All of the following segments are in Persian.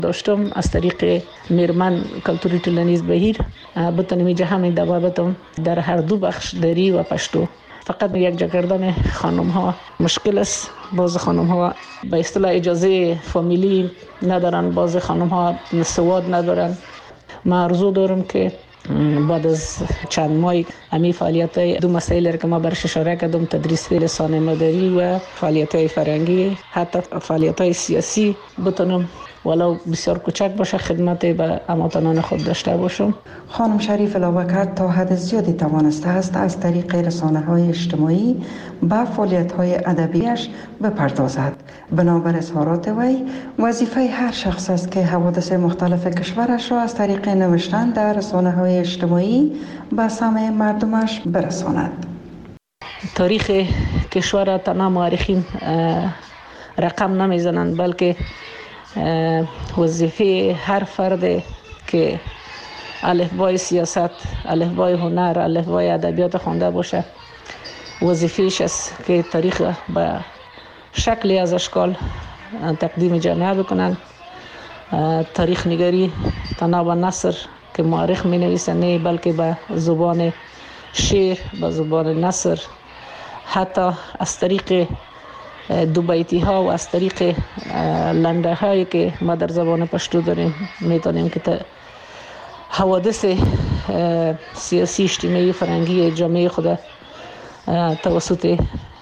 داشتم از طریق میرمن کلتوری تلنیز بهیر بتونم اینجا همین دوابتم در هر دو بخش دری و پشتو. فقط یک جا کردن خانم ها مشکل است. بعض خانم ها به اصطلاح اجازه فامیلی ندارن، بعض خانم ها سواد ندارن. ما آرزو دارم که بعد از چند ماه امی فعالیت های دو مسائل که ما برش اشاره کردم، تدریس لسان مادری و فعالیت های فرهنگی، حتی فعالیت های سیاسی، بتونم ولو بسیار کوچک باشه خدمت به هموطنان خود داشته باشم. خانم شریف علاوه کرد تا حد زیادی توانسته است از طریق رسانه‌های اجتماعی به فعالیت‌های ادبیش بپردازد. بنابر اظهارات وی وظیفه هر شخص است که حوادث مختلف کشورش را از طریق نوشتن در رسانه‌های اجتماعی به سمع مردمش برساند. تاریخ کشور تنها مورخین رقم نمیزنند، بلکه وظیفه هر فرد که الفبای سیاست، الفبای هنر، الفبای ادبیات خوانده باشه، وظیفه‌اش است که تاریخ به شکلی از اشکال تقدیم جامعه بکنند. تاریخ نگاری تنها به نثر که مورخ می نویسه نه، بلکه به زبان شعر، به زبان نثر، حتی از طریق دو بیتی ها و از طریق لنده هایی که ما در زبان پشتو داریم میتونیم که حوادث سیاسی، اجتماعی، فرهنگی جامعه خود توسط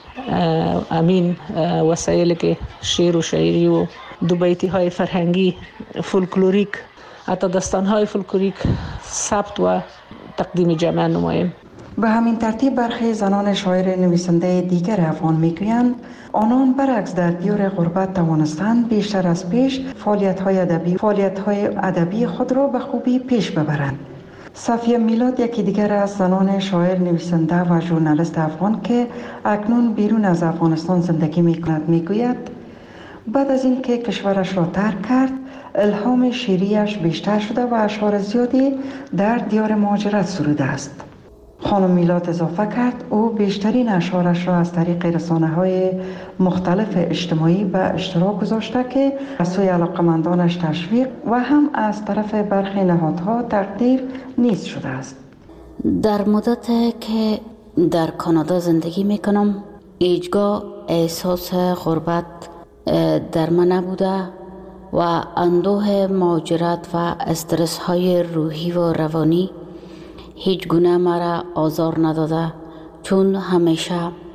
امین وسایلی که شعر و شاعری و دو بیتی های فرهنگی، فولکلوریک، حتی داستان های فولکلوریک ثبت و تقدیم جامعه نماییم. به همین ترتیب برخی زنان شاعر نویسنده دیگر افغان میگویند آنان برعکس در دیار غربت توانستند بیشتر از پیش فعالیت‌های ادبی خود را به خوبی پیش ببرند. صفیه میلاد یکی دیگر از زنان شاعر نویسنده و ژورنالیست افغان که اکنون بیرون از افغانستان زندگی میکند میگوید بعد از اینکه کشورش را ترک کرد الهام شعریش بیشتر شده و اشعار زیادی در دیار مهاجرت سروده است. خانم میلاد اضافه کرد او بیشترین اشعارش را از طریق رسانه‌های مختلف اجتماعی به اشتراک گذاشته که از سوی علاقمندانش تشویق و هم از طرف برخی نهادها تقدیر نیز شده است. در مدت که در کانادا زندگی میکنم هیچگاه احساس غربت در من نبوده و اندوه مهاجرت و استرس های روحی و روانی هیچ گونه مرا آزار نداده، چون همیشه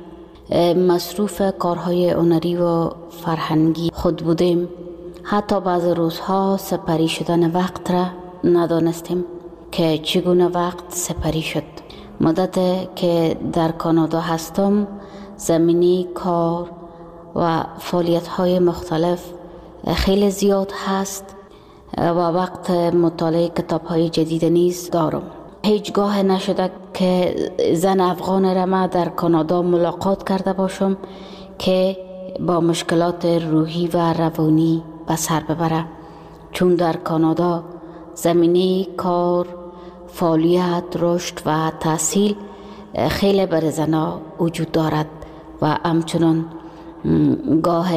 مصروف کارهای هنری و فرهنگی خود بودیم. حتی بعض روزها سپری شدن وقت را ندانستیم که چگونه وقت سپری شد. مدت که در کانادا هستم زمینی کار و فعالیت‌های مختلف خیلی زیاد هست و وقت مطالعه کتاب‌های جدید نیز دارم. هیچگاه نشده که زن افغان را ما در کانادا ملاقات کرده باشم که با مشکلات روحی و روانی به سر ببره، چون در کانادا زمینه کار، فعالیت، رشد و تحصیل خیلی بر زنها وجود دارد و همچنان گاه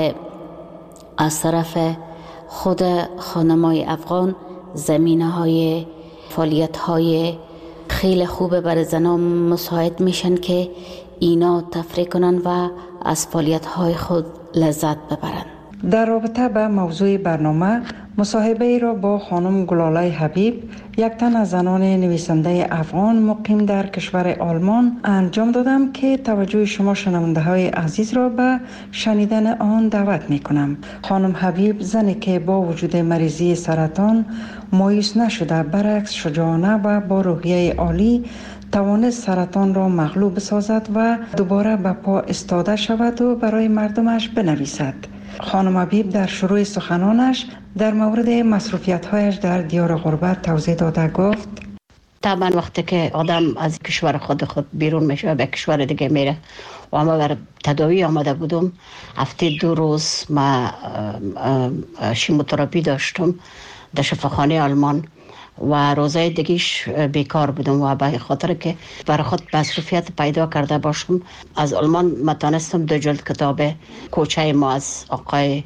از طرف خود خانمای افغان زمینه‌های فعالیت‌های خیلی خوب برای زنها مساعد میشن که اینا تفریح کنن و از فعالیت‌های خود لذت ببرن. در رابطه با موضوع برنامه مصاحبه ای را با خانم گلاله حبیب، یک تن از زنان نویسنده افغان مقیم در کشور آلمان انجام دادم که توجه شما شنونده های عزیز را به شنیدن آن دعوت می کنم. خانم حبیب زنی که با وجود مریضی سرطان مایوس نشده، برعکس شجاعانه و با روحیه عالی توانست سرطان را مغلوب سازد و دوباره به پا ایستاده شود و برای مردمش بنویسد. خانم حبیب در شروع سخنانش در مورد مصروفیت‌هایش در دیار غربت توضیح داده گفت: طبعا وقتی که آدم از کشور خود بیرون میشه به کشور دیگه میره و ما بر تداوی آمده بودم، هفته 2 روز ما شیموتراپی داشتم در شفاخانه آلمان و روزای دیگیش بیکار بودم و به خاطر که برای خود مصروفیت پیدا کرده باشم از آلمان متانستم 2 جلد کتاب کوچه ما از آقای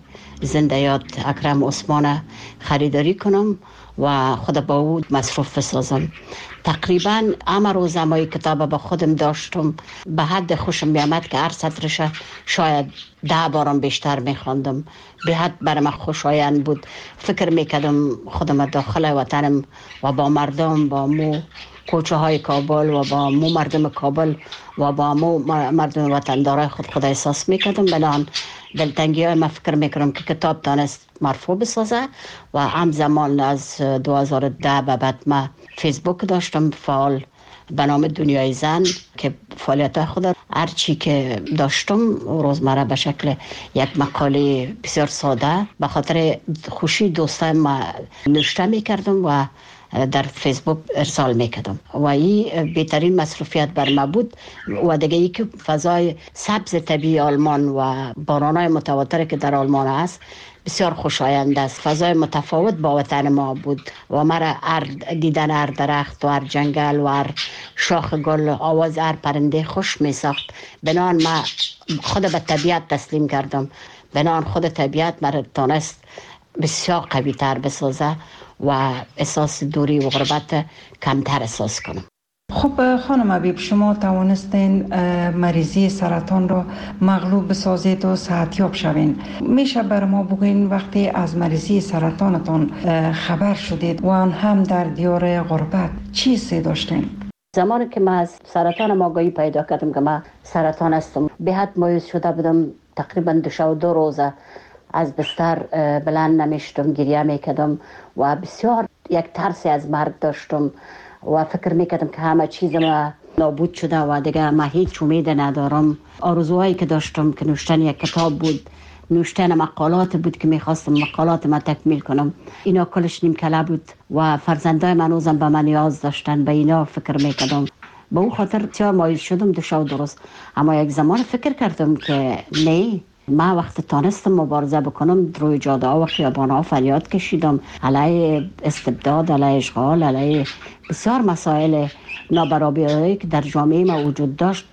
زنده یاد اکرم عثمان خریداری کنم و خود با او مصروف بسازم. تقریبا همه روز همه کتاب با خودم داشتم، به حد خوشم میامد که هر سطرش شاید 10 بارم بیشتر میخواندم. به حد برام خوشایند بود. فکر میکردم خودم داخل وطنم و با مردم، با مو کوچه های کابل و با مو مردم کابل و با مو مردم وطندارای خود احساس میکردم. بنان دلتنگی های ما فکر میکنم که کتاب دانست مرفوع بسازه و همزمان از 2010 به بعد ما فیسبوک داشتم فعال به نام دنیای زن که فعالیت خود هر چی که داشتم روزمره به شکل یک مقاله بسیار ساده به خاطر خوشی دوستان ما نوشته میکردم و در فیسبوک ارسال میکردم و این بهترین مصروفیت بر ما بود. و دیگه ای که فضای سبز طبیعی آلمان و بارانهای متواتر که در آلمان است بسیار خوشایند است. فضای متفاوت با وطن ما بود و مرا دیدن هر درخت و هر جنگل و هر شاخ گل، آواز هر پرنده خوش می ساخت. بنان ما خود به طبیعت تسلیم کردم. بنان خود طبیعت مرا تانست بسیار قوی تر بسازه و احساس دوری و غربت کمتر احساس کنم. خب خانم حبیب، شما توانستین مریضی سرطان را مغلوب بسازید و صحتیاب شوین. میشه بر ما بگوین وقتی از مریضی سرطانتان خبر شدید و آن هم در دیار غربت چی حسی داشتین؟ زمانی که من از سرطان آگاهی پیدا کردم که من سرطان هستم، به حد مایوس شده بودم. تقریبا 2 روزه از بستر بلند نمیشتم، گریه میکردم و بسیار یک ترسی از مرگ داشتم و فکر میکردم که همه چیز ما نابود شده و دیگه ما هیچ امید ندارم. آرزوهایی که داشتم که نوشتن یک کتاب بود، نوشتن مقالات بود که میخواستم مقالات ما تکمیل کنم، اینا کلش نیم کله بود و فرزندای من روزم به من نیاز داشتن. به اینا فکر میکردم. به اون خاطر بسیار مایوس شدم 2 روز. اما یک زمان فکر کردم که نه، ما وقت تانستم مبارزه بکنم روی جاده ها و خیابان ها فریاد کشیدم علیه استبداد، علیه اشغال، علیه بسیار مسائل نابرابری که در جامعه ما وجود داشت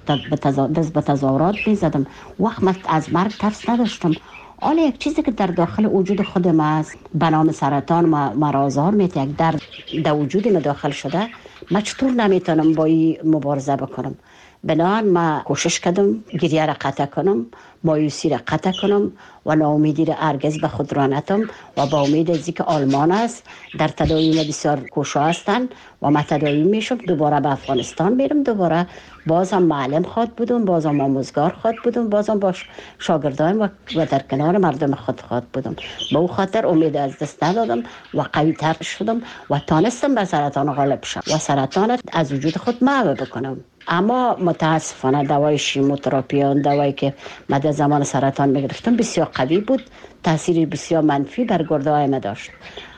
به تظاهرات میزدم. وقت من از مرگ ترس نداشتم. حالا یک چیزی که در داخل وجود خود ما است به نام سرطان مرا آزار میده، یک درد در وجود ما داخل شده، من چطور نمیتونم با این مبارزه بکنم؟ بنابراین ما کوشش کردم گریه را قطع کنم، مایوسی را قطع کنم و ناامیدی را هرگز به خود را ندم و با امید از اینکه آلمان است در تداوی بسیار کوشا هستند و ما تداوی میشم. دوباره به افغانستان میرم، دوباره بازم معلم خواد بودم، بازم آموزگار خواد بودم، بازم با شاگردان و در کنار مردم خود خواد بودم. به اون خاطر امید از دست ندادم و قوی تر شدم و تانستم به سرطان غالب شم و سرطان از وجود خود محو بکنم. اما متاسفانه دوای شیموتراپی، دوایی که من در زمان سرطان میگرفتم بسیار قوی بود، تاثیر بسیار منفی بر گرده های ما داشت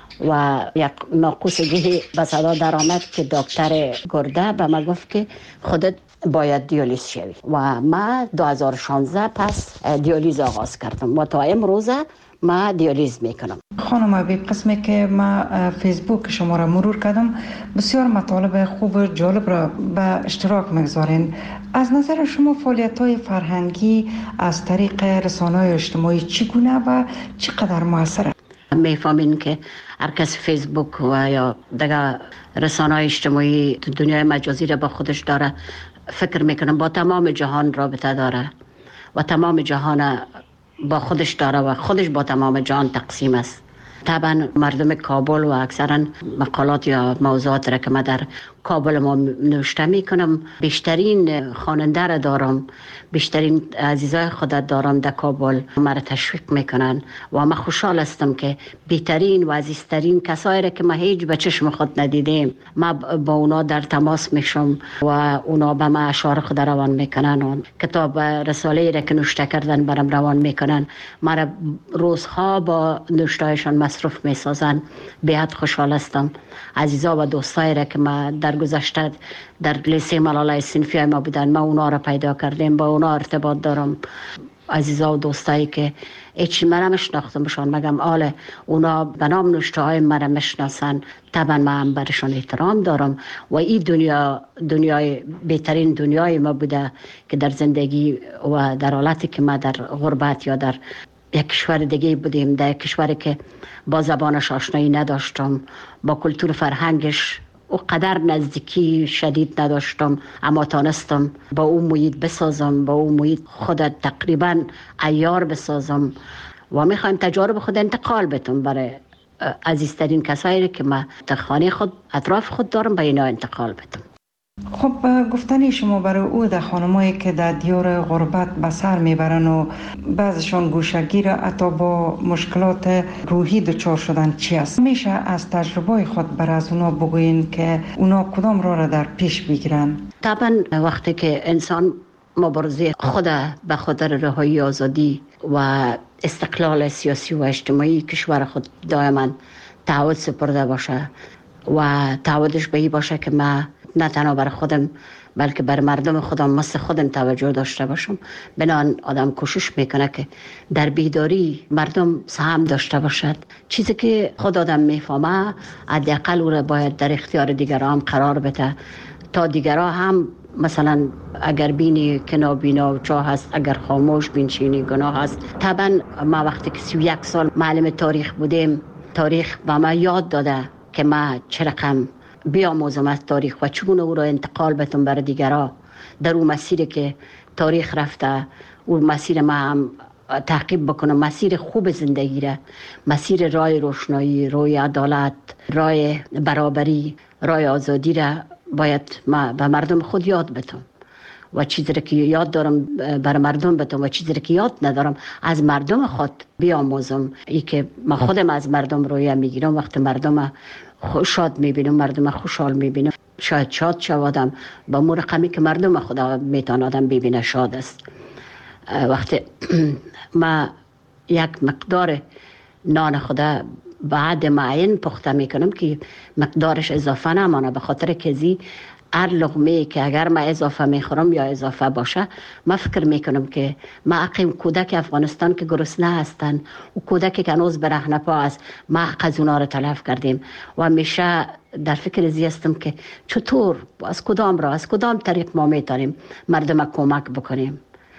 و یک ناقوسگی به صدا در آمد که دکتر گرده به من گفت که خودت باید دیالیز شوی و من 2016 پس دیالیز آغاز کردم و تا امروز ما دیالیز میکنم. خانم حبیب، قسمی که ما فیسبوک شما را مرور کردم بسیار مطالب خوب و جالب را به اشتراک میگذارین. از نظر شما فعالیت‌های فرهنگی از طریق رسانه‌های اجتماعی چگونه و چقدر موثره؟ میفهمین که هر کس فیسبوک و یا دیگه رسانه‌های اجتماعی دنیای مجازی را با خودش داره، فکر میکنم با تمام جهان رابطه داره و تمام جهان با خودش داره و خودش با تمام جهان تقسیم است. طبعا مردم کابل و اکثرا مقالات یا موضوعات را که من در کابل ما نوشته میکنم، بیشترین خواننده را دارم، بیشترین عزیزای خودت دارم در کابل، مرا تشویق میکنن و من خوشحال هستم که بهترین و عزیزترین کسایی را که ما هیچ به چشم خود ندیدیم، ما با اونا در تماس میشم و اونا به ما اشعار خود روان میکنن، کتاب رساله را که نوشته کردن برام روان میکنن، مرا روزها با نوشتهایشان مصروف میسازن. بیاد خوشحال هستم. عزیزا و دوستایی را که ما در گذشته در لیسه ملالای صنفی ما بودن، ما اونا را پیدا کردیم، با اونا ارتباط دارم. عزیزا و دوستایی که هیچ مرا مشناختم بشان مگم آله اونا به نام نوشته های مرا مشناسن، طبعا من هم برشان احترام دارم و این دنیای بهترین دنیای ما بوده که در زندگی و در حالتی که ما در غربت یا در یک کشور دیگه بودیم، در کشوری که با زبانش آشنایی نداشتم، با کلتور فرهنگش او قدر نزدیکی شدید نداشتم، اما تانستم با او محیط بسازم، با او محیط خود تقریبا عیار بسازم و میخوایم تجارب خود انتقال بتم برای عزیزترین کسایی که ما در خانه خود اطراف خود دارم به اینا انتقال بدم. خب گفتنی شما برای او در خانمایی که در دیار غربت به سر میبرن و بعضشان گوشگیر حتی با مشکلات روحی دچار شدن چی است؟ میشه از تجربه خود بر از اونا بگوین که اونا کدام را در پیش بگیرن؟ طبعا وقتی که انسان مبارزه خود به خاطر رهایی آزادی و استقلال سیاسی و اجتماعی کشور خود دائما تعهد سپرده باشه و تعهدش به این باشه که ما نه تنها بر خودم بلکه بر مردم خودم مثل خودم توجه داشته باشم، بنان آدم کوشش میکنه که در بیداری مردم سهم داشته باشد. چیزی که خود آدم میفهمه حداقل او را باید در اختیار دیگران هم قرار بده تا دیگران هم مثلا اگر بینی که نابینا چاه هست، اگر خاموش بینشینی گناه هست. طبعا ما وقتی که 31 سال معلم تاریخ بودیم، تاریخ به ما یاد داده که ما چه رقم بیاموزم از تاریخ و چگونه او را انتقال بدم برای دیگران در اون مسیری که تاریخ رفته، اون مسیر ما هم تعقیب بکنم، مسیر خوب زندگی را، مسیر رای روشنایی، رای عدالت، رای برابری، رای آزادی را باید ما به مردم خود یاد بدم و چیزی که یاد دارم برای مردم بدم و چیزی که یاد ندارم از مردم خود بیاموزم. ای که ما خودم از مردم رویه میگیرم، وقتی مردم شاد میبینم، مردم خوشحال میبینم، شاید شاد شوادم با مو رقمی که مردم خدا میتونه آدم ببینه شاد است. وقتی ما یک مقدار نان خدا بعد معین پخته میکنم که مقدارش اضافه نمانه، به خاطر کزی هر لقمه که اگر ما اضافه میخورم یا اضافه باشه، ما فکر میکنم که ما اقیم کودک افغانستان که گرسنه هستن و کودک که هنوز برهنه پا است، ما از اونا رو تلف کردیم و همیشه در فکر هستم که چطور از کدام راه، از کدام طریق ما میتونیم مردم کمک بکنیم،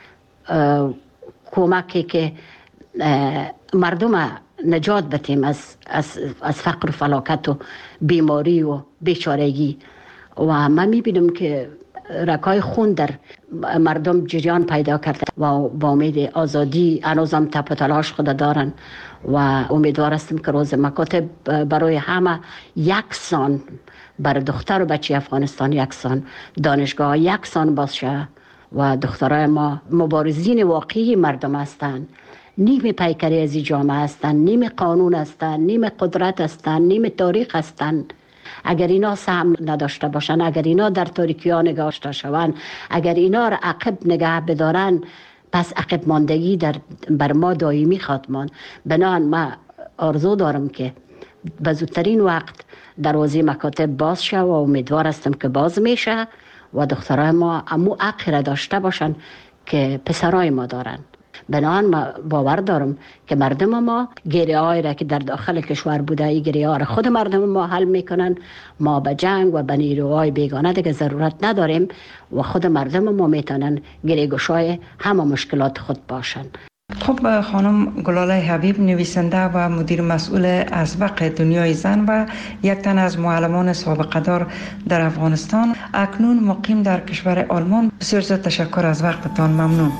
کمکی که مردم نجات بدیم از فقر و فلاکت و بیماری و بیچارگی. و من میبینم که رکای خون در مردم جریان پیدا کرده و با امید آزادی هنوزم تپ و تلاش خود دارن و امیدوار هستم که روز مکاتب برای همه یکسان، بر دختر و بچه افغانستان یکسان، دانشگاه یکسان باشه و دخترای ما مبارزین واقعی مردم هستند، نیم پیکری از این جامعه هستند، نیم قانون هستند، نیم قدرت هستند، نیم تاریخ هستند. اگر اینا سهم نداشته باشن، اگر اینا در تاریکی ها نگاشته شوند، اگر اینا را عقب نگه بدارن، پس عقب ماندگی بر ما دائمی خواهد ماند. بنابراین ما آرزو دارم که به زودترین وقت دروازه مکاتب باز شه و امیدوار هستم که باز میشه و دخترای ما امو حق را داشته باشن که پسرای ما دارن. بنابراین ما باور دارم که مردم ما گریه هایی را که در داخل کشور بوده، این گریه ها را خود مردم ما حل میکنن. ما به جنگ و به نیروهای بیگانه دیگه ضرورت نداریم و خود مردم ما میتونن گریه گشای همه مشکلات خود باشن. خب خانم گلاله حبیب، نویسنده و مدیر مسئول اسبق دنیای زن و یک تن از معلمان سابقه دار در افغانستان، اکنون مقیم در کشور آلمان، بسیار زیاد تشکر از وقتتان. ممنون.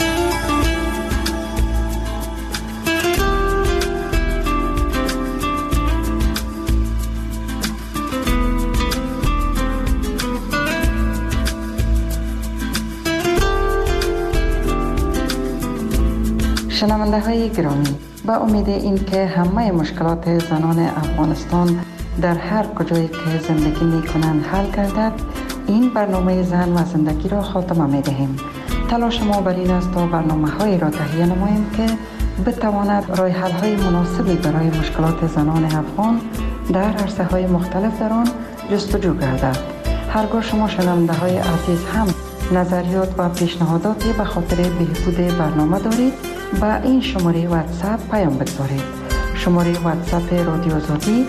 شنونده های گرامی، با امید این که همه مشکلات زنان افغانستان در هر کجایی که زندگی می کنند حل گردد، این برنامه زن و زندگی را خاتمه می دهیم. تلاش ما بر این است تا برنامه هایی را تهیه نماییم که بتواند راه حل های مناسبی برای مشکلات زنان افغان در عرصه های مختلف در آن جستجو گردد. هرگاه شما شنونده های عزیز هم نظریات و پیشنهاداتی به خاطر بهبود برنامه دارید، با این شماره واتساپ پیام بگذارید. شماره واتساپ رادیو آزادی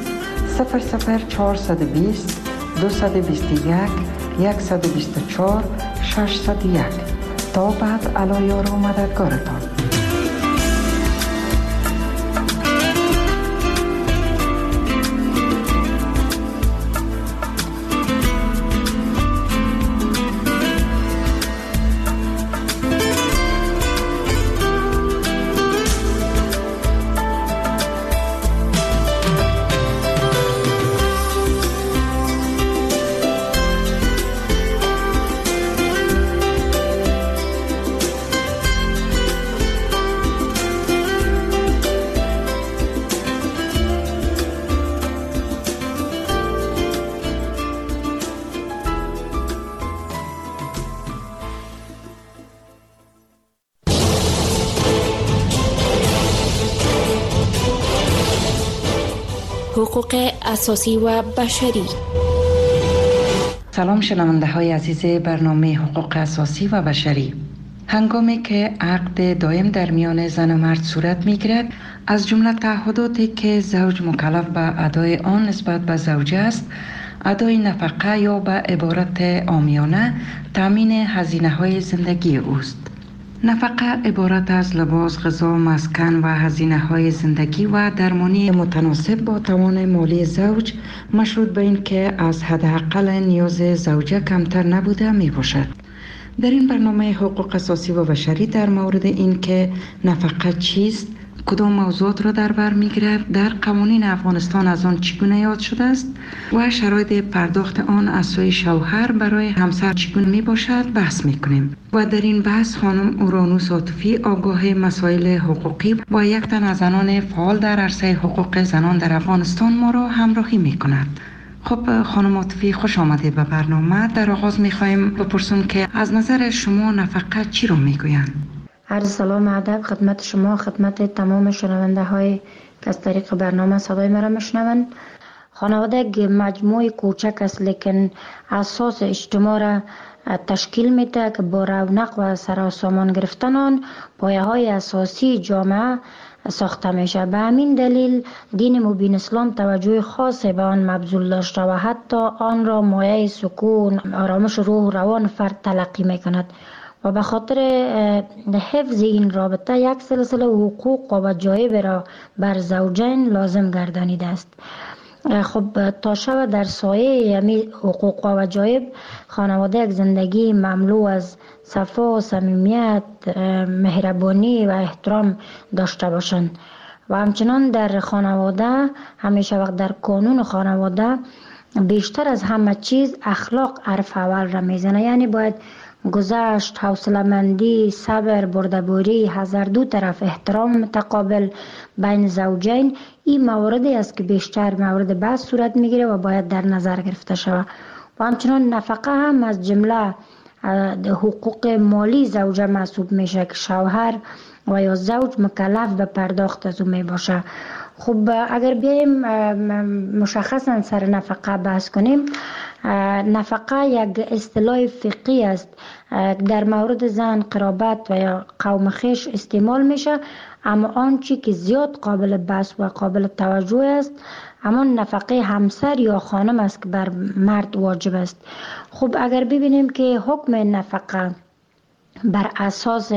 00420 221 124 601. تا بعد، علی یار و مددگارتان. حقوق اساسی و بشری. سلام شنونده های عزیز برنامه حقوق اساسی و بشری. هنگامی که عقد دائم در میان زن و مرد صورت می گیرد، از جمله تعهداتی که زوج مکلف به ادای آن نسبت به زوجه است، ادای نفقه یا به عبارت عامیانه تامین هزینه های زندگی اوست. نفقه عبارت از لباس، غذا، مسکن و هزینه های زندگی و درمانی متناسب با توان مالی زوج، مشروط به این که از حداقل نیاز زوجه کمتر نبوده می باشد. در این برنامه حقوق اساسی و بشری در مورد این که نفقه چیست، کدام موضوعات را در بر می‌گیرد، در قوانین افغانستان از آن چگونه یاد شده است و شرایط پرداخت آن از سوی شوهر برای همسر چگونه میباشد بحث میکنیم. و در این بحث خانم اورانوس عاطفی، آگاه مسائل حقوقی و یک تن از زنان فعال در عرصه حقوق زنان در افغانستان ما را همراهی میکند. خب خانم عاطفی، خوش آمدید به برنامه. در آغاز میخوایم بپرسیم که از نظر شما نفقه چی را میگویند؟ عرض سلام ادب خدمت شما، خدمت تمام شنونده های که از طریق برنامه صدای مرا میشنوند. خانواده یک مجموعه کوچک است لیکن اساس اجتماع را تشکیل میده که با رونق و سراسامان گرفتن آن پایه های اساسی جامعه ساخته میشه. به همین دلیل دین مبین اسلام توجه خاص به آن مبذول داشته و حتی آن را مایه سکون، آرامش روح و روان فرد تلقی میکند و به خاطر حفظ این رابطه یک سلسله حقوق و وجایب را بر زوجین لازم گردانیده است. خب تا شب در سایه همین حقوق و وجایب خانواده یک زندگی مملو از صفا، صمیمیت، مهربانی و احترام داشته باشند و همچنان در خانواده همیشه وقت در قانون خانواده بیشتر از همه چیز اخلاق حرف اول را میزنه. یعنی باید گذشت، حوصله‌مندی، صبر، بردباری، هر دو طرف احترام متقابل بین زوجین، این مواردی است که بیشتر مورد بحث صورت میگیره و باید در نظر گرفته شود. و همچنان نفقه هم از جمله حقوق مالی زوجه محسوب میشه که شوهر و یا زوج مکلف به پرداخت از او می باشه. خب اگر بیایم مشخصا سر نفقه بحث کنیم، نفقه یک اصطلاح فقهی است در مورد زن، قرابت و یا قوم خویش استعمال میشه، اما آنچه که زیاد قابل بحث و قابل توجه است همان نفقه همسر یا خانم است که بر مرد واجب است. خب اگر ببینیم که حکم نفقه بر اساس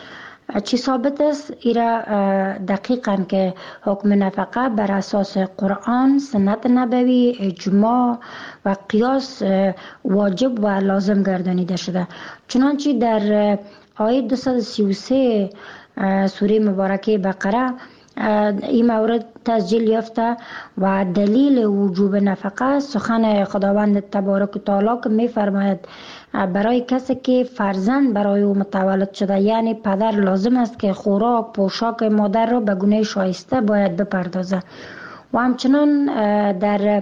چی ثابت است، ایرا دقیقاً که حکم نفقه بر اساس قرآن، سنت نبوی، اجماع و قیاس واجب و لازم گردانیده شده. چنانچه در آیه 233 سوره مبارکه بقره این مورد تسجیل یافته و دلیل وجوب نفقه سخن خداوند تبارک و تعالی که می فرماید برای کسی که فرزند برای او متولد شده، یعنی پدر لازم است که خوراک، پوشاک مادر را به گونه شایسته باید بپردازه. و همچنان در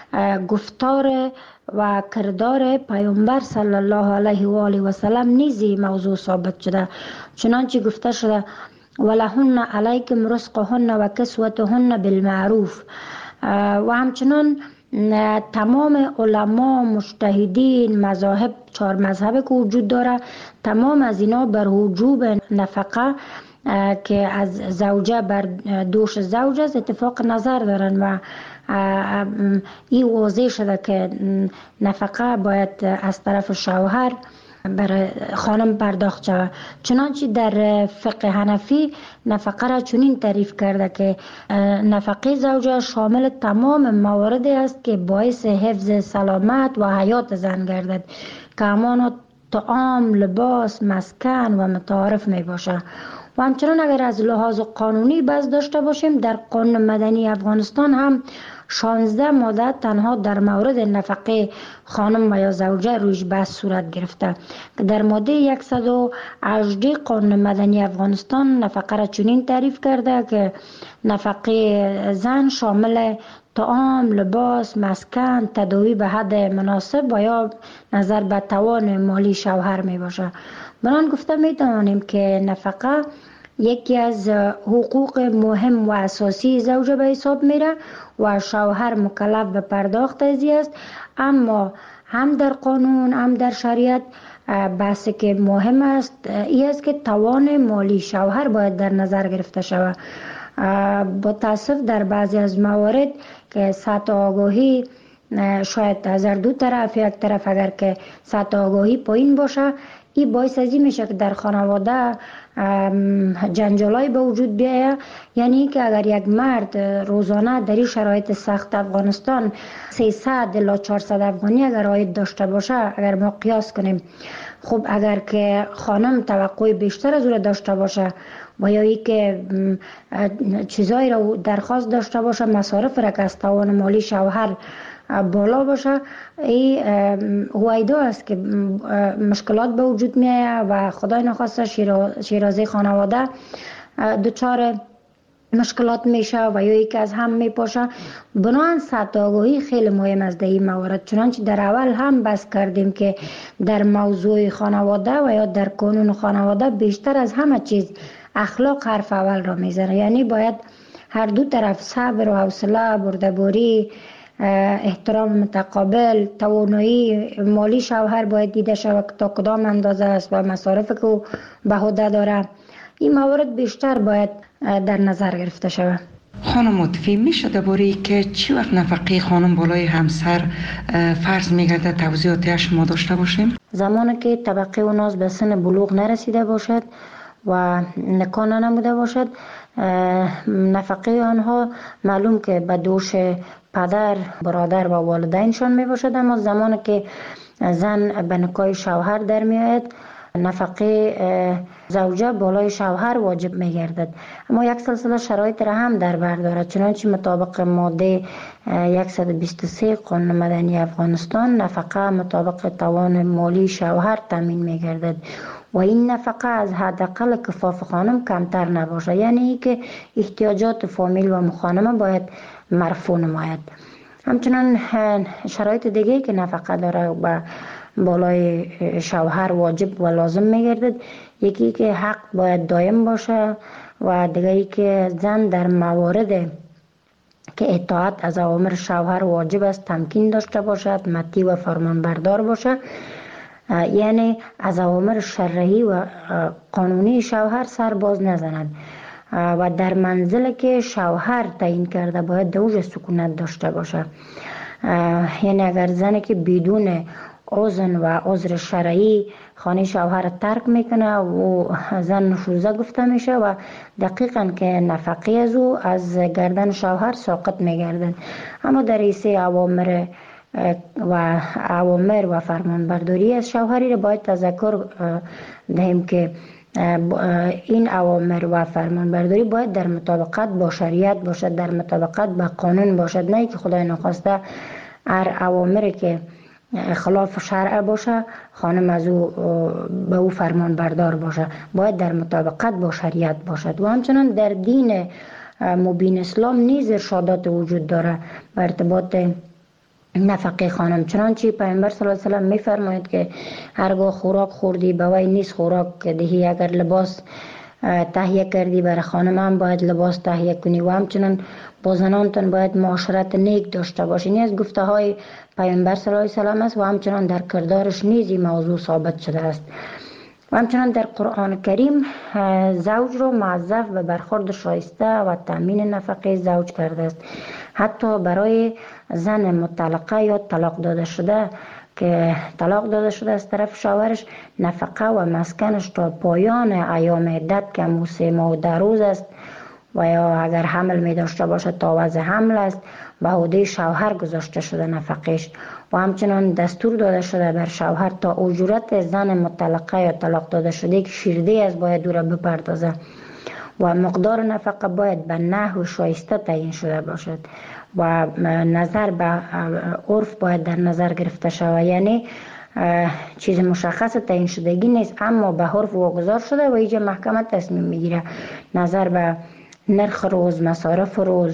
گفتار و کردار پیامبر صلی الله علیه و آله و سلم نیزی موضوع ثابت شده. چنانچه گفته شده ولهن علیکم رزقهن و کسوتهن بالمعروف. و همچنان تمام علما، مجتهدین، مذاهب، 4 مذهب که وجود داره، تمام از اینا بر وجوب نفقه که از زوجه بر دوش زوج است اتفاق نظر دارن و این واضح شده که نفقه باید از طرف شوهر برای خانم پرداخت شود. چنانچه در فقه حنفی نفقه را چنین تعریف کرده که نفقه زوجه شامل تمام مواردی است که باعث حفظ سلامت و حیات زن گردد که همان طعام، لباس، مسکن و متعارف می باشه. و همچنان اگر از لحاظ قانونی بحث داشته باشیم، در قانون مدنی افغانستان هم 16 ماده تنها در مورد نفقه خانم و یا زوجه رویش بحث صورت گرفته که در ماده 118 قانون مدنی افغانستان نفقه را چنین تعریف کرده که نفقه زن شامل طعام، لباس، مسکن، تداوی به حد مناسب و یا نظر به توان مالی شوهر می باشه. بران گفته می توانیم که نفقه یکی از حقوق مهم و اساسی زوجه به حساب میره و شوهر مکلف به پرداخت ازی است. اما هم در قانون هم در شریعت بحثی که مهم است این است که توان مالی شوهر باید در نظر گرفته شود. با تاسف در بعضی از موارد که سطح آگاهی شاید از دو طرف، یک طرف اگر که سطح آگاهی پایین باشه، این باعث ازی میشه که در خانواده جنجالای به وجود بیاید. یعنی که اگر یک مرد روزانه در این شرایط سخت افغانستان 300 الی 400 افغانی اگر عاید داشته باشه، اگر ما قیاس کنیم، خب اگر که خانم توقع بیشتر از او داشته باشه و یا ای که چیزایی را درخواست داشته باشه، مصارف را که از توان مالی شوهر بالا باشه، این هویدا است که مشکلات به وجود می آید و خدای نخواسته شیرازه خانواده دچار مشکلات میشه و یا یکی از هم میپاشه. بنابراین سطح آگاهی خیلی مهم است در این موارد. چنانچه در اول هم بحث کردیم که در موضوع خانواده و یا در قانون خانواده بیشتر از همه چیز اخلاق حرف اول را میزنه. یعنی باید هر دو طرف صبر و حوصله، بردباری، احترام متقابل، توانایی مالی شوهر باید دیده شود که تا کدام اندازه است و مصارف که او به عهده داره. این موارد بیشتر باید در نظر گرفته شود. خانم مطفی، میشه درباره که چی وقت نفقه خانم بالای همسر فرض میگرده توضیحاتی شما داشته باشیم؟ زمانی که طبقه و ناز به سن بلوغ نرسیده باشد و نکاح نموده باشد، نفقه آنها معلوم که به دوش پدر، برادر و والدینشان می باشد. اما زمانی که زن به نکاح شوهر در می آید، نفقه زوجه بالای شوهر واجب می گردد. اما یک سلسله شرایط را هم در بر دارد. چنانچه مطابق ماده 123 قانون مدنی افغانستان، نفقه مطابق توان مالی شوهر تامین می گردد و این نفقه از حداقل کفاف خانم کمتر نباشه. یعنی که احتیاجات فامیل و مخانمه باید مرفوع نماید. همچنان شرایط دیگه که نفقه داره و بالای شوهر واجب و لازم میگردد، یکی که حق باید دائم باشه و دیگه که زن در موارد که اطاعت از اوامر شوهر واجب است تمکین داشته باشد، مطیع و فرمانبردار باشه. یعنی از اوامر شرعی و قانونی شوهر سر باز نزند و در منزل که شوهر تعیین کرده باید دوج سکونت داشته باشه. یعنی اگر زنی که بدون اذن و عذر شرعی خانه شوهر ترک میکنه و زن نشوزه گفته میشه و دقیقاً که نفقه از او از گردن شوهر ساقط میگردن. اما در ایسه اوامر و فرمانبرداری از شوهری را باید تذکر دهیم که این اوامر و فرمانبرداری باید در مطابقت با شریعت باشد، در مطابقت با قانون باشد، نه که خدای نخواسته هر اوامری که خلاف شرع باشه خانم از او به او فرمان بردار باشه. باید در مطابقت با شریعت باشد. و همچنان در دین مبین اسلام نیز ارشادات وجود داره به ارتباط نفقه خانم. چنانچه پیامبر صلی الله علیه و سلم میفرماید که هرگاه خوراک خوردی به وی نیست خوراک دهی، اگر لباس تهیه کردی برای خانم هم باید لباس تهیه کنی و همچنان با زنانتون باید معاشرت نیک داشته باشین. از گفته های پیامبر صلی الله علیه و سلم است و همچنان در کردارش نیز این موضوع ثابت شده است. و همچنان در قرآن کریم زوج را موظف به برخورد شایسته و تامین نفقه زوج کرده است. حتی برای زن مطلقه یا طلاق داده شده که طلاق داده شده از طرف شوهرش، نفقه و مسکنش تا پایان ایام عدت که 3 ماه و 10 روز است و یا اگر حمل می داشته باشه تا وضع حمل است به عهده شوهر گذاشته شده نفقش. و همچنان دستور داده شده بر شوهر تا اجورت زن مطلقه یا طلاق داده شده که شیرده از باید او را بپردازه و مقدار نفقه باید به نحو شایسته تعیین شده باشد و نظر به عرف باید در نظر گرفته شود. یعنی چیز مشخص تعیین شدگی نیست اما به عرف واگذار شده و اینجا محکمه تصمیم میگیره نظر به نرخ روز، مصارف روز،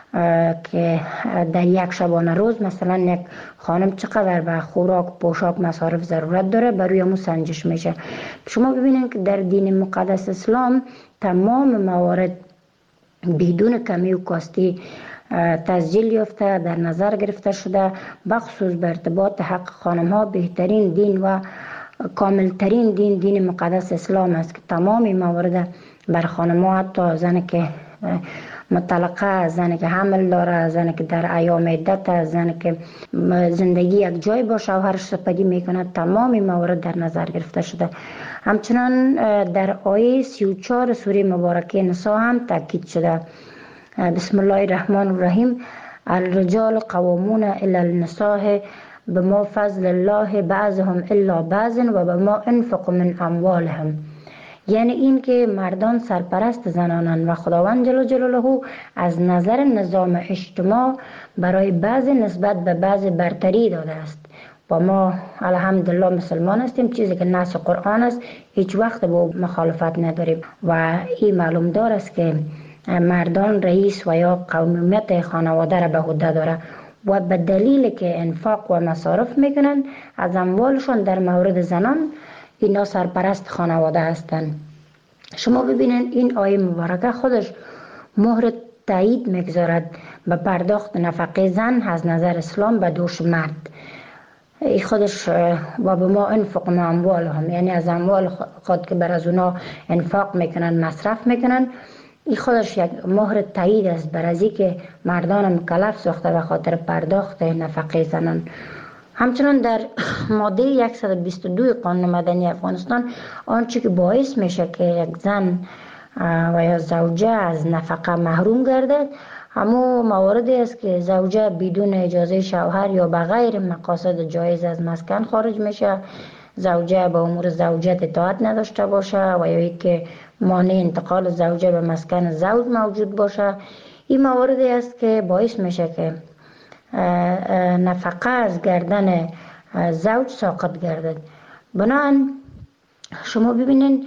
که در یک شبانه روز مثلا یک خانم چقدر به خوراک، پوشاک، مصارف ضرورت داره، برای همون سنجش میشه. شما ببینید که در دین مقدس اسلام تمام موارد بدون کمی و کاستی تسجیل یافته، در نظر گرفته شده. بخصوص به ارتباط حق خانم ها بهترین دین و کاملترین دین مقدس اسلام است که تمام موارد بر خانم ها، حتی زنی که مطلقه، زنی که حمل داره، زنی که در ایام عدت، زنی که زندگی یک جای با شوهرش سپری میکنه، تمام موارد در نظر گرفته شده. همچنان در آیه 34 سوره مبارکه نساء هم تاکید شده. بسم الله الرحمن الرحیم: الرجال قوامون علی النساء بما فضل الله بعضهم الا بعض و بما انفقوا من اموالهم. یعنی این که مردان سرپرست زنانند و خداوند جل جلاله از نظر نظام اجتماع برای بعض نسبت به بعض برتری داده است. و ما الحمدلله مسلمان هستیم، چیزی که نص قرآن است هیچ وقت با مخالفت نداریم. و این معلوم دار است که مردان رئیس و یا قومیت خانواده را به عهده داره و به دلیل که انفاق و مصارف میکنن از اموالشون در مورد زنان، اینا سرپرست خانواده هستند. شما ببینید این آیه مبارکه خودش مهر تایید میگذارد به پرداخت نفقه زن از نظر اسلام به دوش مرد. این خودش و به ما انفق ما اموالهم، یعنی از اموال خود که بر از اونا انفاق میکنن، مصرف میکنن، این خودش یک مهر تایید است بر از که مردان مکلف ساخته به خاطر پرداخت نفقه زنان. همچنان در ماده 122 قانون مدنی افغانستان آنچه که باعث میشه که یک زن و یا زوجه از نفقه محروم گردد، همون مواردی است که زوجه بدون اجازه شوهر یا بغیر مقاصد جایز از مسکن خارج میشه، زوجه به امور زوجیت اطاعت نداشته باشه و یا که مانع انتقال زوجه به مسکن زوج موجود باشه. این مواردی است که باعث میشه که نفقه از گردن زوج ساقط گردد. بنابراین شما ببینید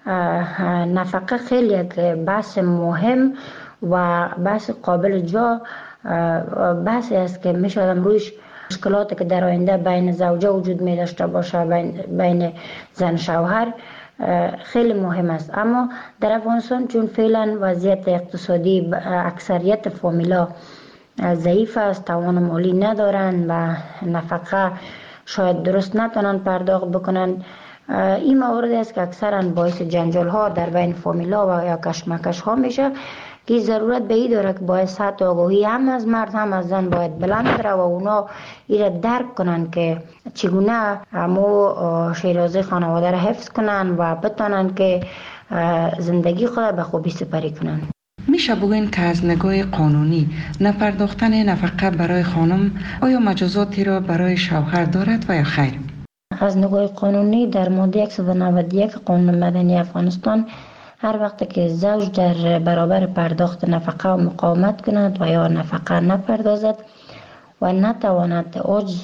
نفقه خیلی یک بحث مهم و بحث قابل جا بحثی است که میشه رویش مشکلاتی که در آینده بین زوجه وجود می داشته باشه، بین زن شوهر، خیلی مهم است. اما در افغانستان چون فعلا وضعیت اقتصادی اکثریت فامیلا ضعیف است، توان مالی ندارن و نفقه شاید درست نتونن پرداخت بکنن، این موارد است که اکثرا باعث جنجال ها در بین فامیلا و یا کشمکش ها میشه که ضرورت به این داره که باید سطح آگاهی هم از مرد هم از زن باید بلند بره و اونا ایره درک کنن که چگونه همو شیرازه خانواده را حفظ کنن و بتونن که زندگی خود به خوبی سپری کنن. میشه بگوین که از نگاه قانونی نپرداختن نفقه برای خانم آیا مجازاتی را برای شوهر دارد و یا خیر؟ از نگاه قانونی در ماده 191 قانون مدنی افغانستان هر وقت که زوج در برابر پرداخت نفقه و مقاومت کند و یا نفقه نپردازد و نتواند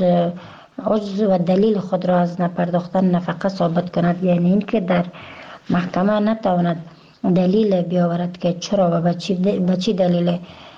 عجز و دلیل خود را از نپرداختن نفقه ثابت کند، یعنی اینکه در محکمه نتواند دلیل بیاورد که چرا و به چی دلیل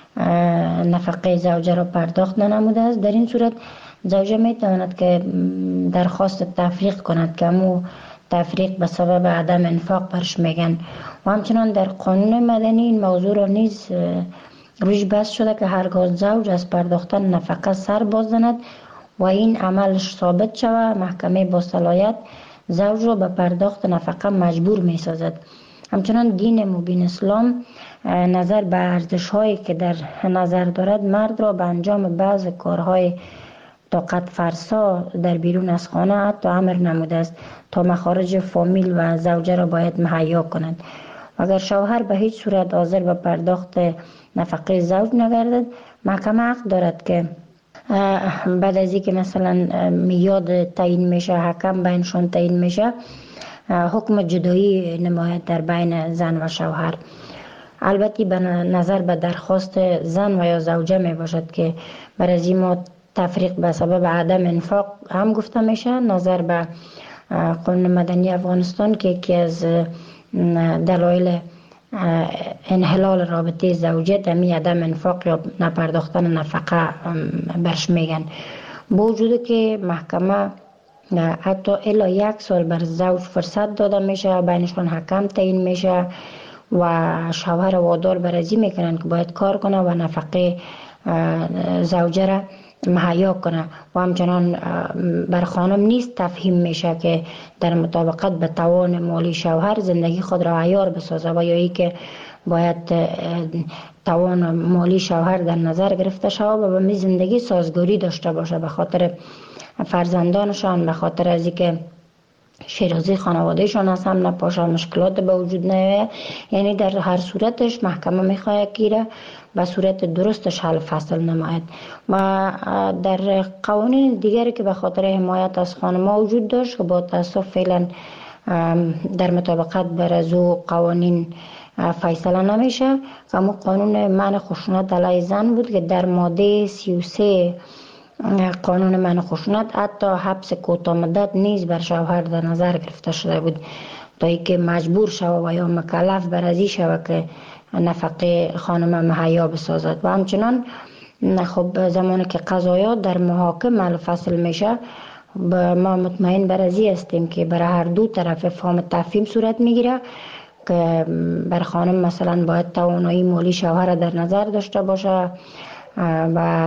نفقه زوجه را پرداخت ننموده است، در این صورت زوجه میتواند که درخواست تفریق کند که همو تفریق به سبب عدم انفاق برش میگن. و همچنان در قانون مدنی این موضوع را نیز روش بحث شده که هرگاه زوج از پرداختن نفقه سر باز زند و این عملش ثابت شود، محکمه با صلاحیت زوج را به پرداخت نفقه مجبور میسازد. همچنان دین مبین اسلام نظر به ارزش هایی که در نظر دارد مرد را به انجام بعض کارهای طاقت فرسا در بیرون از خانه حتی امر نموده است تا مخارج فامیل و زوجه را باید مهیا کند. اگر شوهر به هیچ صورت حاضر به پرداخت نفقه زوج نگردد، محکمه حق دارد که بعد از اینکه مثلا میاد تعیین میشه، حکم بینشون تعیین میشه، حکم جدایی نماید در بین زن و شوهر. البته به نظر به درخواست زن و یا زوجه می باشد که برای ما تفریق به سبب عدم انفاق هم گفته میشه. نظر به قانون مدنی افغانستان که یکی از دلایل انحلال رابطه زوجیت می عدم انفاق یا نپرداختن نفقه برش میگن. با وجود که محکمه حتی الا 1 سال بر زوج فرصت داده میشه، بینشون حکم تعیین میشه و شوهر وادار بر ازی میکنن که باید کار کنه و نفقه زوجه را مهیا کنه و همچنان بر خانم نیست تفهیم میشه که در مطابقت به توان مالی شوهر زندگی خود را عیار بسازه و یا ای که باید توان مالی شوهر در نظر گرفته شود و به می زندگی سازگاری داشته باشه به خاطر فرزندانشان، به خاطر از اینکه شیرازی خانوادهشان از هم نپاشه، مشکلات به وجود نیاید. یعنی در هر صورتش محکمه میخواهد که به صورت درستش حل فصل نماید. و در قوانین دیگری که به خاطر حمایت از خانم‌ها وجود داشت که با تاسف فعلا در مطابقت بر از او قوانین فیصله نمیشه، اما قانون منع خشونت علیه زن بود که در ماده 33 قانون منع خشونت حتی حبس کوتاه مدت نیز بر شوهر در نظر گرفته شده بود تا اینکه مجبور شود و یا مکلف بر ازی شود که نفقه خانم مهیا بسازد. و همچنان خب زمانی که قضایا در محاکمه حل فصل میشه، ما مطمئن بر ازی هستیم که برای هر دو طرف فهم تفهیم صورت میگیره که بر خانم مثلا باید توانایی مالی شوهر در نظر داشته باشه و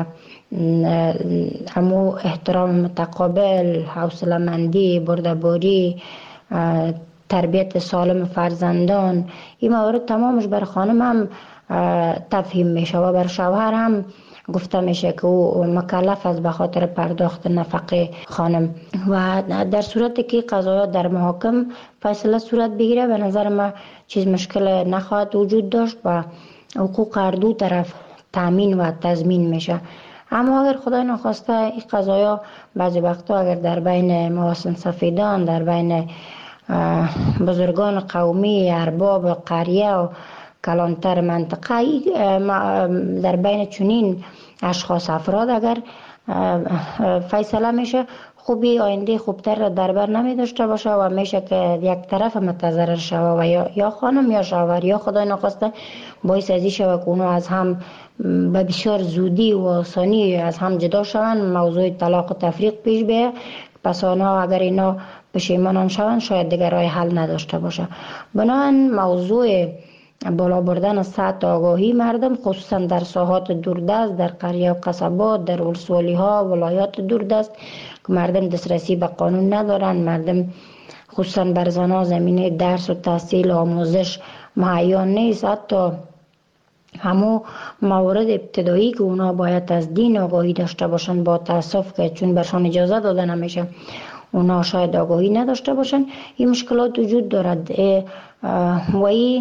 همو احترام متقابل، حوصله مندی، بردباری، تربیت سالم فرزندان، این موارد تمامش بر خانم هم تفهیم میشه و بر شوهر هم گفته میشه که او مکلف است به خاطر پرداخت نفقه خانم. و در صورتی که قضایا در محاکم فیصله صورت بگیره به نظر ما چیز مشکل نخواهد وجود داشت و حقوق هر دو طرف تامین و تضمین میشه. اما اگر خدای نخواسته این قضایا بعضی وقتا اگر در بین محاسن سفیدان، در بین بزرگان قومی، ارباب قریه و کلانتر منطقه، در بین چنین اشخاص افراد اگر فیصله میشه، خوبی آینده خوبتر را در بر نمی داشته باشه و میشه که یک طرف متضرر شود و یا خانم یا شوهر یا خدای نخواسته باعث ازی شود که اونو از هم به بسیار زودی و آسانی از هم جدا شوند، موضوع طلاق و تفریق پیش بیاید. پس آنها اگر اینا پشیمان شوند شاید دیگر راه حل نداشته باشه. بنابراین موضوع بالا بردن سطح آگاهی مردم خصوصا در ساحات دوردست، در قریه و قصبات، در ولسوالی ها، ولایات دوردست که مردم دسترسی به قانون ندارن، مردم خصوصا بر زنها زمینه درس و تحصیل و آموزش مهیا نیست. حتی همو موارد ابتدایی که اونا باید از دین آگاهی داشته باشن با تاسف که چون برشان اجازه داده نمیشه اونا شاید آگاهی نداشته باشن، این مشکلات وجود دارد و این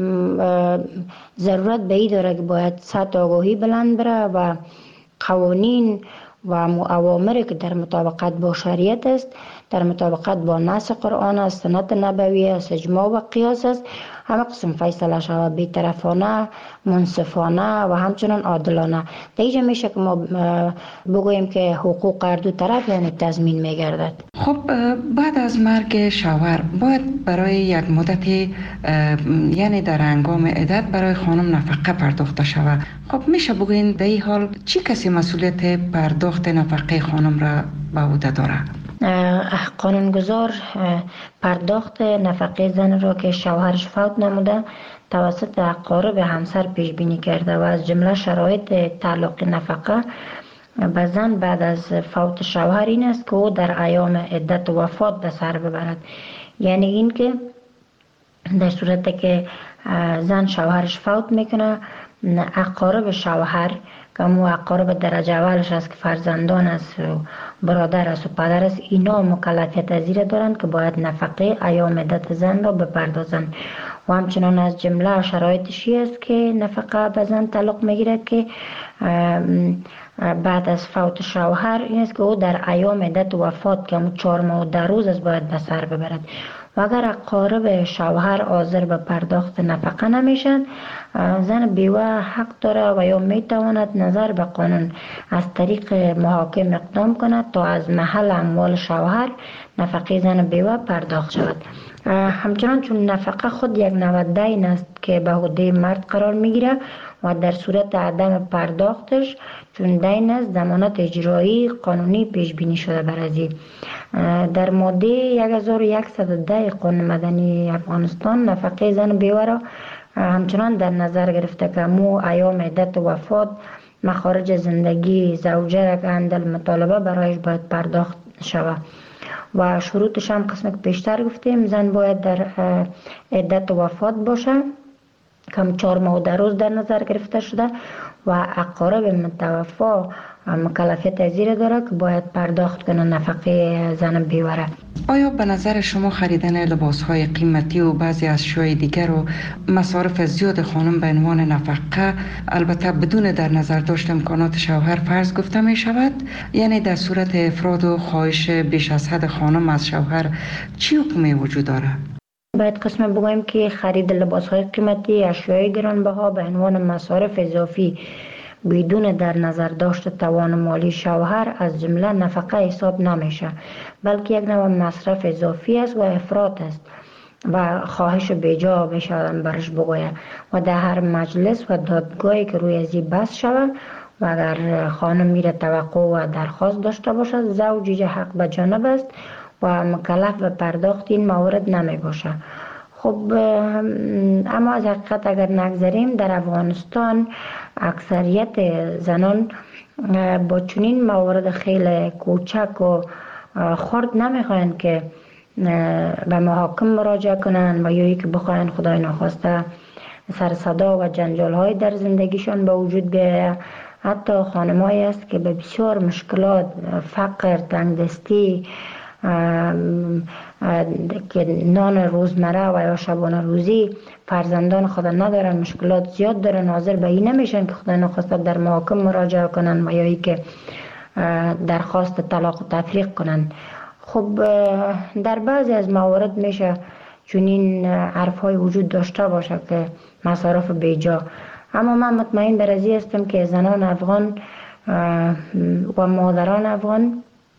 ضرورت به این داره که باید سطح آگاهی بلند بره و قوانین و اوامری که در مطابقت با شریعت است، در مطابقت با نص قرآن است، سنت نبوی است، اجماع و قیاس است، همه قسم فیصله شود بی‌طرفانه، منصفانه و همچنان عادلانه. در اینجا میشه که ما بگوییم که حقوق هر دو طرف یعنی تضمین میگردد. خب بعد از مرگ شوهر باید برای یک مدت یعنی در هنگام عدت برای خانم نفقه پرداخته شود. خب میشه بگوین در این حال چی کسی مسئولیت پرداخت نفقه خانم را به عهده داره؟ قانونگذار پرداخت نفقه زن را که شوهرش فوت نموده توسط اقارب همسر پیش بینی کرده و از جمله شرایط تعلق نفقه به زن بعد از فوت شوهر این است که او در ایام عدت و وفات به سر ببرد. یعنی این که در صورتی که زن شوهرش فوت میکنه، اقارب شوهر که مو اقارب درجه اولش است که فرزندان است و برادر است و پدر است، اینا مکلفیت از زیر دارند که باید نفقه ایام عدت زن را بپردازند. و همچنان از جمله شرایطشی است که نفقه به زن تعلق میگیرد که بعد از فوت شوهر این است که او در ایام عدت وفات که 4 ماه و 10 روز است باید به سر ببرد. و اگر اقارب شوهر حاضر به پرداخت نفقه نمیشن، زن بیوه حق داره و یا میتواند نظر به قانون از طریق محاکم اقدام کند تا از محل اموال شوهر نفقه زن بیوه پرداخت شود. همچنان چون نفقه خود یک نوع دین است که به عهده مرد قرار میگیره و در صورت عدم پرداختش چون دین است ضمانت اجرایی قانونی پیش بینی شده برازی. در ماده 1110 قانون مدنی افغانستان نفقه زن بیوه را همچنان در نظر گرفته که مو ایام عدت و وفات مخارج زندگی زوجه را که اندل مطالبه برایش باید پرداخت شود و شروطش هم قسم که پیشتر گفتیم زن باید در عدت و وفات باشه کم 4 ماه در روز در نظر گرفته شده و اقارب متوفا مکلفیت ازیر داره که باید پرداخت کنه نفقه زن بیوره. آیا به نظر شما خریدن لباس‌های قیمتی و بعضی اشیاء دیگر و مصارف زیاد خانم به عنوان نفقه البته بدون در نظر داشت امکانات شوهر فرض گفته می شود؟ یعنی در صورت افراد و خواهش بیش از حد خانم از شوهر چی حکمی وجود داره؟ باید قسم بگویم که خرید لباس‌های قیمتی اشیاء گرانبها به عنوان مصارف اضافی بدون در نظر داشت توان مالی شوهر از جمله نفقه حساب نمیشه، بلکه یک نوع مصرف اضافی است و افراط است و خواهش بیجا بشه برش بگوید و در هر مجلس و دادگاهی که روی ازی بحث شود و اگر خانم میره توقع و درخواست داشته باشد زوج حق به جانب است و مکلف به پرداخت این موارد نمی باشه. خب اما از حقیقت اگر نگذاریم در افغانستان اکثریت زنان با چنین موارد خیلی کوچک و خرد نمیخواین که به محاکم مراجعه کنن و یا که بخواین خدای ناخواسته سر صدا و جنجال های در زندگیشان به وجود بیاید. حتی خانمایی است که به بسیار مشکلات فقر، تنگدستی که نان روزمره و یا شبانه روزی فرزندان خود ندارن، مشکلات زیاد دارن، حاضر به این نمیشن که خدا نخواسته در محاکم مراجعه کنن و یا ای که درخواست طلاق و تفریق کنن. خب در بعضی از موارد میشه چنین حرف های وجود داشته باشه که مصارف بیجا، اما من مطمئن بر ازی هستم که زنان افغان و مادران افغان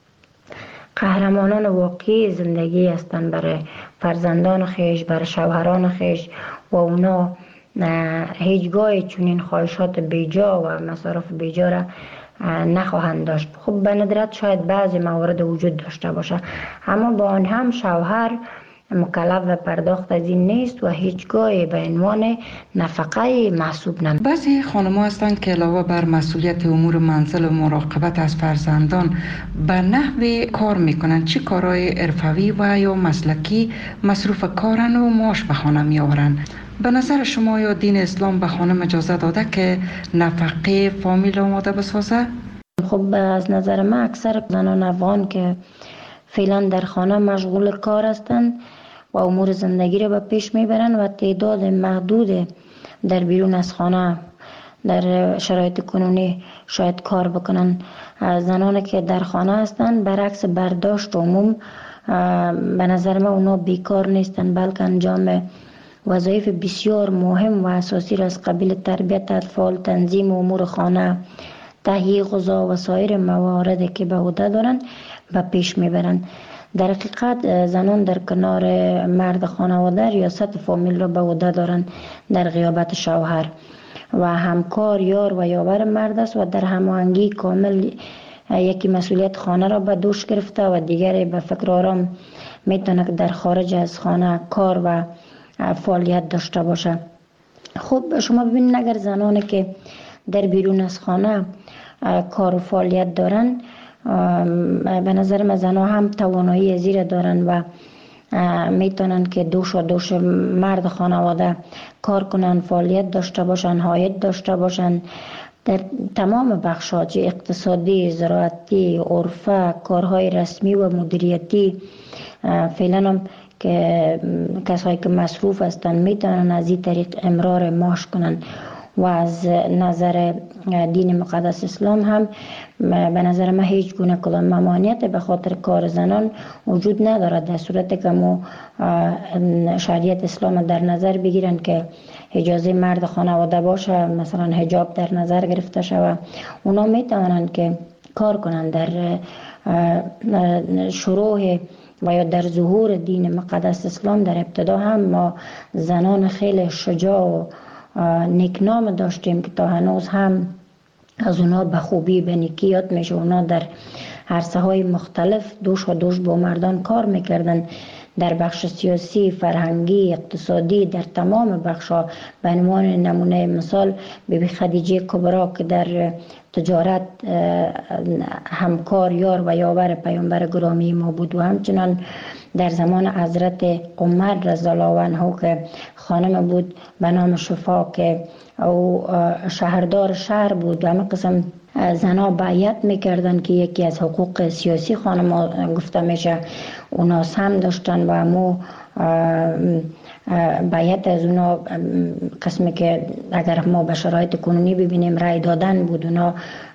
قهرمانان واقعی زندگی هستند برای فرزندان خیش، برای شوهران خیش و اونا هیچگاه چنین خواهشات بیجا و مصارف بیجا را نخواهند داشت. خب به ندرت شاید بعضی موارد وجود داشته باشه، اما با آن هم شوهر مکلف و پرداخت از این نیست و هیچگاه به عنوان نفقه محسوب نمی. بعضی خانم‌ها هستند که علاوه بر مسئولیت امور منزل و مراقبت از فرزندان به نحوی کار میکنند. چه کارهای حرفوی و یا مسلکی مصروف کارن و معاش به خانه میآورند؟ به نظر شما یا دین اسلام به خانم اجازه داده که نفقه فامیل آماده بسازه؟ خب از نظر من اکثر زنان افغان که فعلا در خانه مشغول کار هستند و امور زندگی را به پیش میبرند و تعداد محدود در بیرون از خانه در شرایط کنونی شاید کار بکنن. زنانی که در خانه هستند برعکس برداشت عموم به نظر من اونا بیکار نیستند، بلکه انجام وظایف بسیار مهم و اساسی را از قبیل تربیت اطفال، تنظیم امور خانه، تهیه غذا و سایر مواردی که به عهده دارند به پیش میبرند. در حقیقت زنان در کنار مرد خانواده ریاست فامیل را به عهده دارند در غیابت شوهر و همکار، یار و یاور مرد است و در هماهنگی کامل یکی مسئولیت خانه را به دوش گرفته و دیگری به فکر آرام میتونه که در خارج از خانه کار و فعالیت داشته باشه. خب شما ببینید اگر زنانی که در بیرون از خانه کار و فعالیت دارن، به نظر من زنها هم توانایی زیر دارن و میتونن که دوش مرد خانواده کار کنن، فعالیت داشته باشن، عاید داشته باشن در تمام بخش‌ها، چه اقتصادی، زراعتی، عرفه، کارهای رسمی و مدیریتی. فعلا هم که کسایی که مصروف هستن میتونن از این طریق امرار معاش کنن و از نظر دین مقدس اسلام هم به نظر من هیچ گونه کدام ممانعت به خاطر کار زنان وجود ندارد، در صورتی که ما شریعت اسلام در نظر بگیرن که اجازه مرد خانواده باشه، مثلا حجاب در نظر گرفته شود، اونا میتونن که کار کنن در شروع و یا در ظهور دین مقدس اسلام در ابتدا هم ما زنان خیلی شجاع و نیکنام داشتیم که تا هنوز هم از اونا به خوبی به نیکی یاد میشه. اونا در عرصه های مختلف دوش و دوش با مردان کار میکردن، در بخش سیاسی، فرهنگی، اقتصادی، در تمام بخش‌ها. به عنوان نمونه مثال بیبی خدیجه کبرا که در تجارت همکار یار و یاور پیامبر گرامی ما بود، و همچنان در زمان حضرت عمر رضی الله عنه که خانم بود به نام شفا که او شهردار شهر بود و همه قسم زنها بیعت میکردن که یکی از حقوق سیاسی خانم گفته میشه اونا هم داشتن و همو بیعت از اونا قسمی که اگر ما به شرایط کنونی ببینیم رای دادن بود. اونا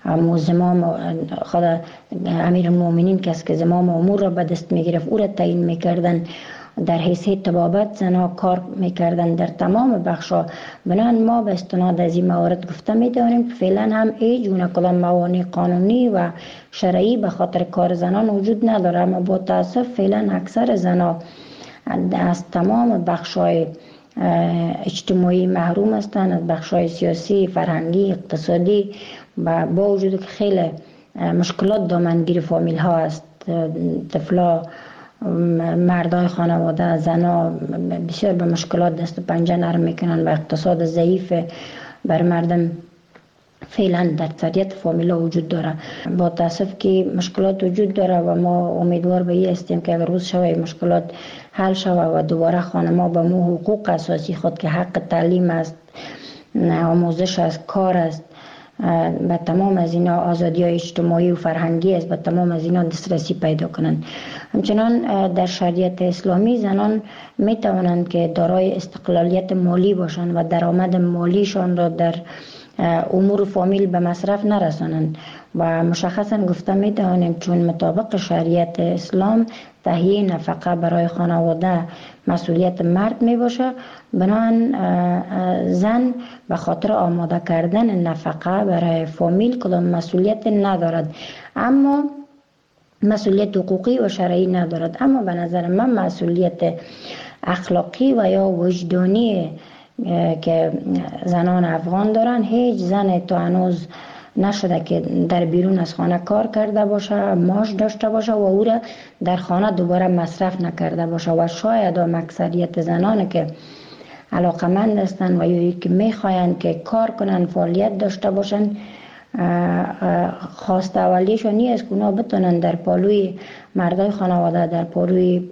زمام خود امیر المؤمنین کس که زمام امور را به دست میگرفت او را تعیین میکردن. در حیثیت طبابت زنها کار میکردن در تمام بخشا. بنابراین ما به استناد از این موارد گفته میدانیم که فعلا هم هیچ گونه کدام موانع قانونی و شرعی به خاطر کار زنان وجود نداره، اما با تاسف فعلا اکثر زنها از تمام بخشای اجتماعی محروم هستند، از بخشای سیاسی، فرهنگی، اقتصادی، و با وجود که خیلی مشکلات دامنگیر فامیل ها است. طفلا، مردای خانواده، زنا بسیار به مشکلات دست و پنجه نرم میکنن و اقتصاد ضعیف بر مردم فعلا در اکثریت فامیلا وجود داره. با تاسف که مشکلات وجود داره و ما امیدوار به این هستیم که اگر روز شوه مشکلات حل شوه و دوباره خانم‌ها به مو حقوق اساسی خود که حق تعلیم است، آموزش است، کار است، به تمام از اینا آزادی های اجتماعی و فرهنگی است، به تمام از اینا دسترسی پیدا کنند. همچنان در شریعت اسلامی زنان می توانند که دارای استقلالیت مالی باشند و درآمد مالیشان را در امور فامیل به مصرف نرسانند و مشخصا گفته می توانیم چون مطابق شریعت اسلام تهیه نفقه برای خانواده مسئولیت مرد می باشه، بنابراین زن به خاطر آماده کردن نفقه برای فامیل کدام مسئولیت ندارد، اما مسئولیت حقوقی و شرعی ندارد. اما به نظر من مسئولیت اخلاقی و یا وجدانی که زنان افغان دارن، هیچ زن تا هنوز نشده که در بیرون از خانه کار کرده باشه، معاش داشته باشه و او را در خانه دوباره مصرف نکرده باشه. و شاید هم اکثریت زنان که علاقمند هستند و یا که میخواین که کار کنن، فعالیت داشته باشن، خواست اولیشون نیست که اونا بتونن در پالوی مردای خانواده، در پالوی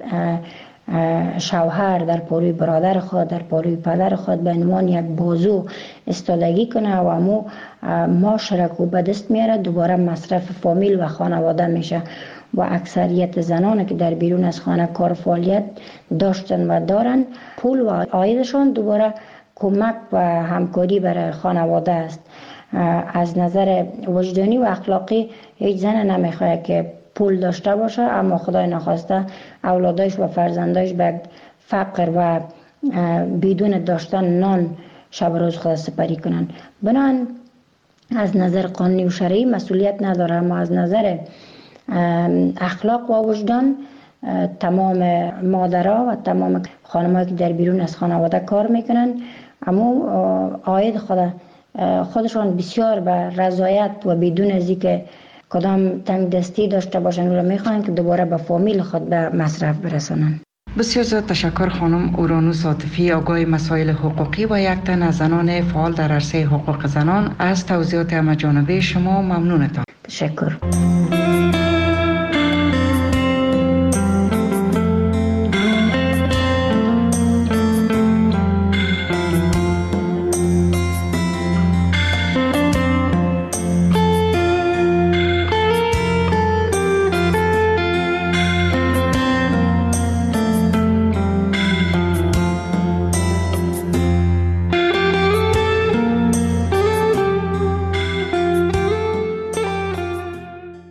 شوهر، در پالوی برادر خود، در پالوی پدر خود به عنوان یک بازو استادگی کنه و امو معاش را که به دست میاره دوباره مصرف فامیل و خانواده میشه. و اکثریت زنان که در بیرون از خانه کار فعالیت داشتن و دارن، پول و عایدشان دوباره کمک و همکاری برای خانواده است. از نظر وجدانی و اخلاقی هیچ زن نمیخواد که پول داشته باشه اما خدای نخواسته اولادایش و فرزندایش به فقر و بدون داشتن نان شب روز خود سپری کنن. بنابراین از نظر قانونی و شرعی مسئولیت نداره، اما از نظر اخلاق و وجدان تمام مادرها و تمام خانم‌هایی که در بیرون از خانواده کار میکنن اما عاید خودشان بسیار به رضایت و بدون از اینکه کدام تنگ دستی داشته باشن و میخوان که دوباره به فامیل خود به مصرف برسانن. بسیار زیاد تشکر خانم اورانوس عاطفی، آگاه مسائل حقوقی و یک تن از زنان فعال در عرصه حقوق زنان. از توضیحات همه جانبه شما ممنونتان. تشکر.